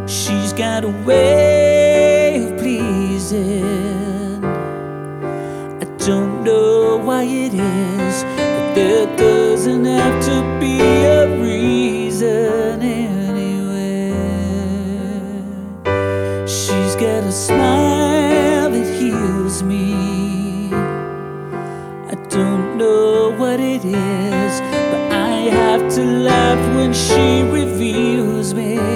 She's got a way of pleasing. I don't know why it is, but there doesn't have to be a reason anyway. She's got a smile that heals me. I don't know what it is, but I have to laugh when she reveals me.